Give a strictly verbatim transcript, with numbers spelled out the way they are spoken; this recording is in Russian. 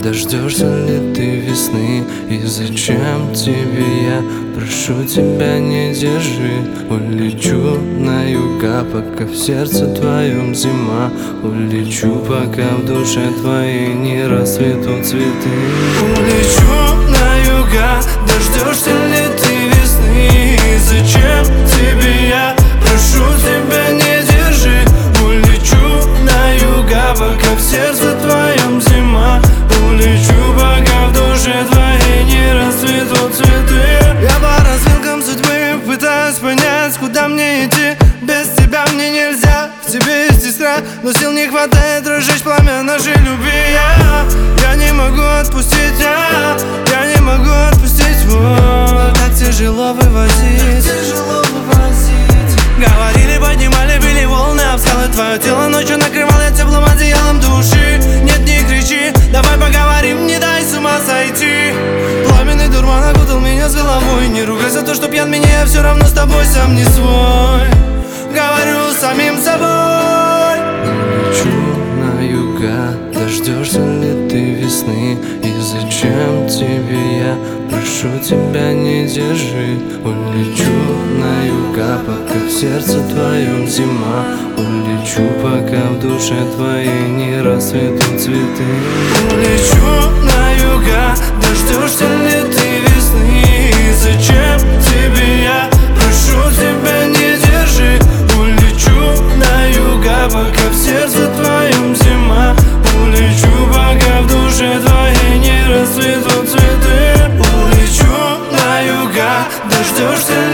дождешься ли ты весны? И зачем тебе я? Прошу тебя, не держи. Улечу на юга, пока в сердце твоем зима. Улечу, пока в душе твоей не расцветут цветы. Улечу на юга, дождешься ли ты весны? И зачем тебе я? Прошу тебя, не держи. Улечу на юга, пока в сердце твоем зима. Улечу, пока в душе твоей не расцветут цветы. Я по развилкам судьбы пытаюсь понять, куда мне идти. Без тебя мне нельзя, в тебе есть искра, но сил не хватает разжечь пламя нашей любви. Я, я не могу отпустить, я, я не могу отпустить. Вот, так тяжело вывозить, так тяжело вывозить. Говорили, поднимали, били волны об скалы. Твое тело ночью накрывало теплым одеялом души. Нет, не кричи, давай поговорим, не дай с ума сойти. Пламенный дурман окутал меня с головой. Не ругай за то, что пьян меня, я все равно с тобой сам не свой. Говорю самим собой. Улечу на юга, дождешься ли ты весны? И зачем тебе я? Прошу тебя, не держи. Улечу на юга, пока в сердце твоем зима. Улечу, пока в душе твоей не расцветут цветы. Улечу на юга, дождешься ли ты весны? И зачем тебе я? Прошу тебя, не держи. Улечу на юга, пока в сердце твоем зима. Улечу, пока в душе твоей не расцветут цветы. Улечу на юга, дождешься